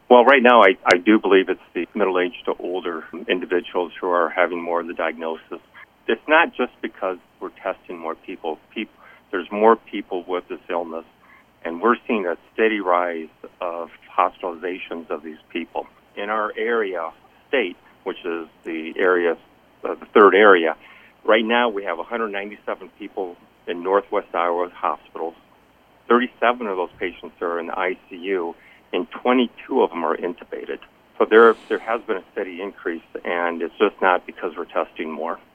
Well, right now, I do believe it's the middle-aged to older individuals who are having more of the diagnosis. It's not just because we're testing more people. There's more people with this illness, and we're seeing a steady rise of hospitalizations of these people. In our area, state, which is the third area, right now we have 197 people in Northwest Iowa hospitals. 37 of those patients are in the ICU, and 22 of them are intubated. So there has been a steady increase, and it's just not because we're testing more.